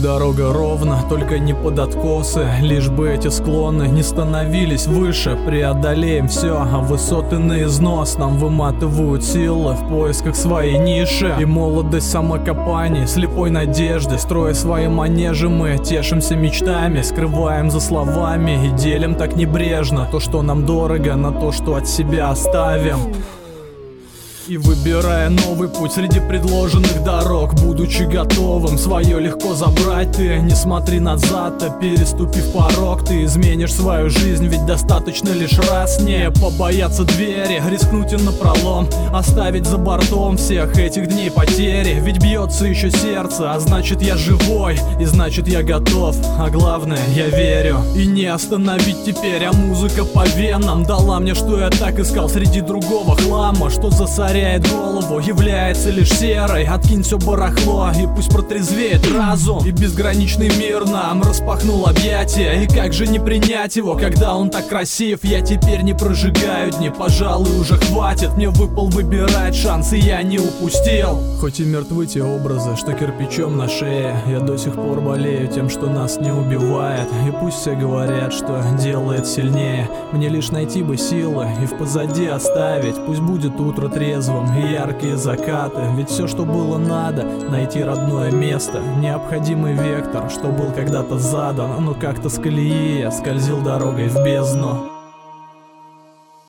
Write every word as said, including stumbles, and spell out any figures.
дорога ровно, только не под откосы. Лишь бы эти склоны не становились выше. Преодолеем все, а высоты на износ нам выматывают силы в поисках своей ниши. И молодость самокопаний, слепой надежды, строя свои манежи, мы тешимся мечтами, скрываем за словами и делим так небрежно то, что нам дорого, на то, что от себя оставим. И выбирая новый путь среди предложенных дорог, будучи готовым свое легко забрать, ты не смотри назад, а переступив порог, ты изменишь свою жизнь, ведь достаточно лишь раз не побояться двери, рискнуть и напролом оставить за бортом всех этих дней потери. Ведь бьется еще сердце, а значит я живой, и значит я готов, а главное я верю. И не остановить теперь, а музыка по венам дала мне, что я так искал среди другого хлама, что засоряет голову, является лишь серой. Откинь все барахло и пусть протрезвеет разум. И безграничный мир нам распахнул объятия. И как же не принять его, когда он так красив? Я теперь не прожигаю дни, пожалуй уже хватит. Мне выпал выбирать шанс, и я не упустил. Хоть и мертвы те образы, что кирпичом на шее, я до сих пор болею тем, что нас не убивает. И пусть все говорят, что делает сильнее, мне лишь найти бы силы и в позади оставить. Пусть будет утро трезвым и яркие закаты, ведь все, что было надо, найти родное место, необходимый вектор, что был когда-то задан, но как-то с колеи я скользил дорогой в бездну.